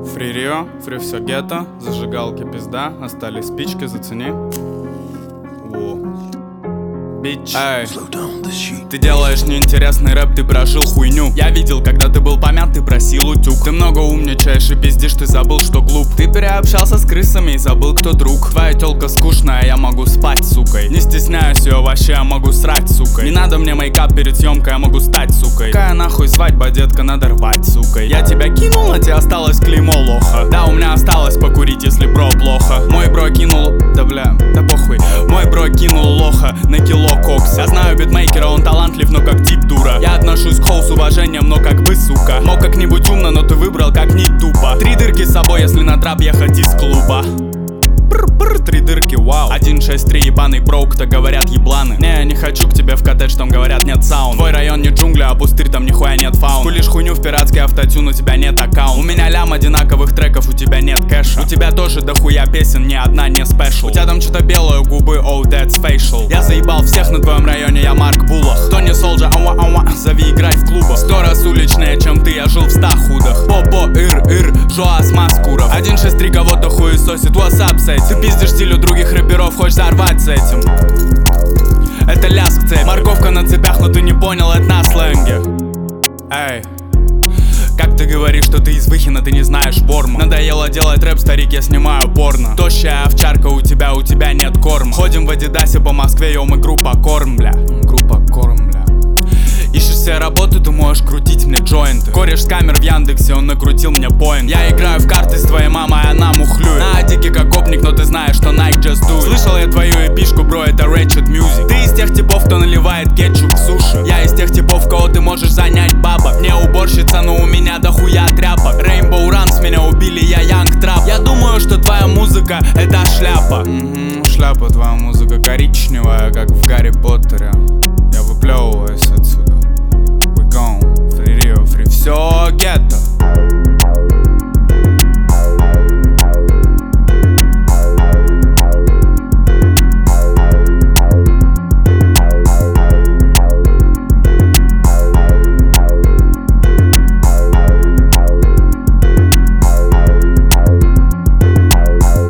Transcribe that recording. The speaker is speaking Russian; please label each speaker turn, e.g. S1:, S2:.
S1: Фри Рио, фри все гетто, зажигалки пизда, остались спички, зацени. Бич. Эй, ты делаешь неинтересный рэп, ты прожил хуйню. Я видел, когда ты был помят, ты просил утюг. Ты много умничаешь и пиздишь, ты забыл, что глуп. Ты переобщался с крысами и забыл, кто друг. Твоя тёлка скучная, я могу спать, сукой. Не стесняюсь ее вообще, я могу срать, сукой. Не надо мне мейкап перед съемкой, я могу стать, сукой. Какая нахуй свадьба, детка, надо рвать, сукой. Я тебя кинул, а тебе осталось клеймо лоха. Да, у меня осталось покурить, если бро плохо. Мой бро кинул, да бля, да похуй. Мой бро кинул лоха на кило кокса. Я знаю битмейкера, он талантлив, но как тип дура. Я отношусь к хоу с уважением, но как бы, сука. Мог как-нибудь умно, но ты выбрал как-нибудь тупо. 3 дырки с собой, если на трап ехать из клуба. Бррр, 3 дырки, вау. 163 ебаный броук-то говорят ебланы. Не, я не хочу к тебе в коттедж, там говорят нет саунд. Твой район не джунгли, а пустырь, там нихуя нет фаун. Кулишь хуйню в пиратский автотюн, у тебя нет аккаунт. У меня лям одинаковых треков, у тебя нет кэша. У тебя тоже дохуя песен, ни одна не спешл. У тебя там что-то белое, губы, oh that's facial. Я заебал всех на твоем районе, я Марк Булах. Тони Солджа, зови играть в клубах. 100 раз уличнее, чем ты, я жил в 100 худах. Попо, Жоас Маскуров. 163 кого-то хуесосит, what's up, ты пиздишь стилю других рэперов, хочешь зарвать с этим. Это ляск цепь, морковка на цепях, но ты не понял, это на сленге. Эй, как ты говоришь, что ты из Выхина, ты не знаешь ворма. Надоело делать рэп, старик, я снимаю порно. Тощая овчарка у тебя нет корма. Ходим в Адидасе по Москве, йо, мы группа Корм, бля. Группа Корм, бля. Ищешь себе работу, ты можешь крутить мне джойнты. Кореш с камер в Яндексе, он накрутил мне поинт. Я играю в карты с твоей мамой, она мухлюет. На адике как гопник, но ты знаешь, что Nike just do it. Слышал я твою эпишку, бро, это Ratchet Music. Ты из тех типов, кто наливает кетчуп в суши. Я из тех типов, кого ты можешь занять бабок. Не уборщица, но у меня дохуя тряпок. Rainbow Runs, меня убили, я Young Trap. Я думаю, что твоя музыка это шляпа. Шляпа, твоя музыка коричневая, как в Гарри